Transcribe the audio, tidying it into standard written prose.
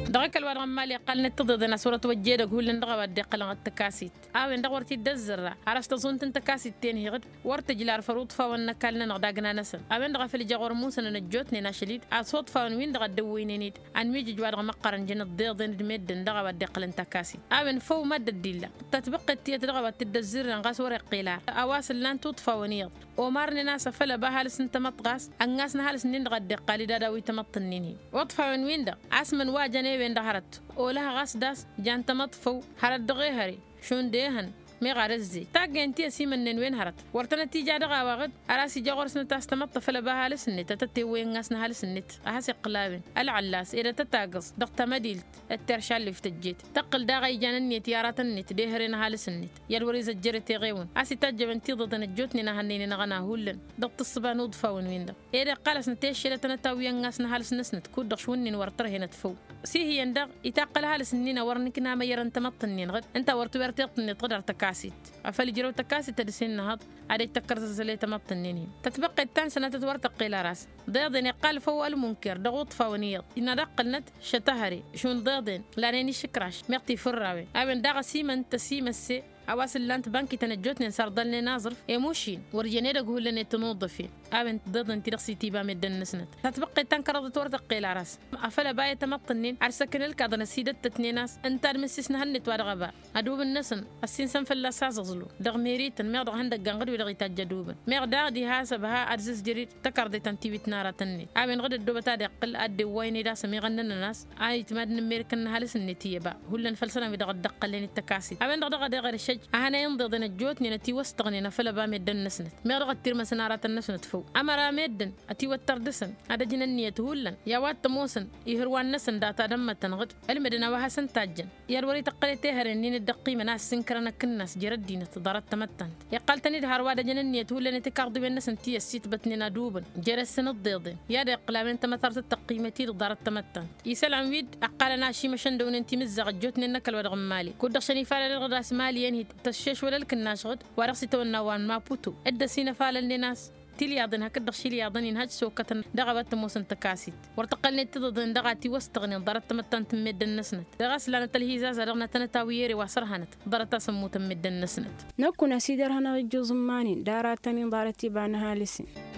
دغك الورم مالي قال نتضدنا صورة وجيدة قول لندغا ودي قلن التكاسيت ندغورتي دزر عرفت ظنت انت كاسيت تاني غد ورتجي الفروض فاون كالنا نغداغنا نسن ندغا في الجغور موسى نجوتني ناشليد اصوت فاون وين دغا دوينينيد ان ميجي جوار مقرن جن الضيض مد ندغا ودي قلن تكاسيت فو مد الديله تتبقى تي دغا وتدزر نغاس ورقيلا اواصل لان تطفاونيض ومارني ناس فلا بهالس انت مطغاس انغاسنا هالس نين غدي قالي دادا ويتمطنيني وطفاون وين دا اسمن واجني وين دهرت ولها غاس داس جان تمطفو هرد دغيهري شون ديهن مي غارزي تاغ انتي سيمن وين هرت ورتنا تيجا دغا واغد راسي جغرسنا تاستمط فلا بهالس نت تتي وين غاسنا هالس نت احس قلابن العلاس اذا تتاغص دقت مديلت الترشال اللي فتجيت تقل داغي جانني تيارات النت دهرين هالس النت يلوري زجرتي غيون اسي تجب انتي ضدن جوتني نهنيني نغنا هولن دقت الصبان ودفاون وين دا اذا قالس نتيشله تنتاوي غاسنا هالس نسنت كود شونين ورتر هنا تفو سي هي ندغ يتقل هالس نينا ورنكنا ما يرن تمطنين غد انت ورتي تقدر تكاسيت افل جرو تكاسيت تدسين نهض عليك تكرت زلي تمطنين تتبقى التان سنه تورتقي لا راس ضيضني قال فو المنكر دغوط فونيض ان دقلنت شتهري شون ضيضن لاني شكراش ميقتي فراوي ابن دغ سيمن تسيمسي أواصل لانت بانكي تنجوتني صار ضلني ناظر يموشين ورجني دقول لني تنظفين أبن ضد انت رقصي تيبا مدن نسنت تتبقي تنكرض تورتقي لا راس أفلا باية تمطنين عرسكن الكادنا سيدت تتني ناس انت المسسنا هنت وارغبا أدوب النسن السين سنف اللاساس غزلو دغ ميريتن ميغ دغ عندك غنغد ودغي تجدوبن ميغ داغ دي هاسبها أرزز جريد تكردي تنتي بتنارة تني أبن غد الدوبتا دي قل أدي ويني داس ميغنن الناس تمادن ميركن هالس النتية با هلن فلسنا بدغ الدقة لين التكاسي أبن دغ دغ الشج أنا ينضد نجوتني نتي وستغني نفلا بامدن نسنت ميغ تير مسنارة النسنت فو أمرا مدن أتي وتردسن هذا جننية هولن يا وات تموسن يهروان نسن داتا دم تنغد المدنا وحسن تاجن يا الوري تقلي تهرنين الدقي مناس سنكرنا كناس جردين تضرت تمتن يا قالتني دهر وادا جننية هولن تكارد بالنسن تي السيت بتننا دوبن جرسن الضيض يا دق لا من تمثرت التقيمتي ضرت تمتن يسال عن ويد أقالنا شي مشن دون انتي مزغ جوتني نكل ودغ مالي كود شني فال الغداس مالي ينهي تشش ولا الكناش غد ورقصي تونوان ما بوتو ادسينا فال الناس تلياضن هكذا شي لياضن ينهج سوكة دغبت موسن تكاسيت ورتقلني تضن دغاتي وستغني ضرت متن تمد النسنت دغس لنا تلهيزاز رغنا تنتاويري واسرهنت ضرت سمو تمد النسنت نكون سيدر هنا جو زماني داراتني ضارتي بانها لسن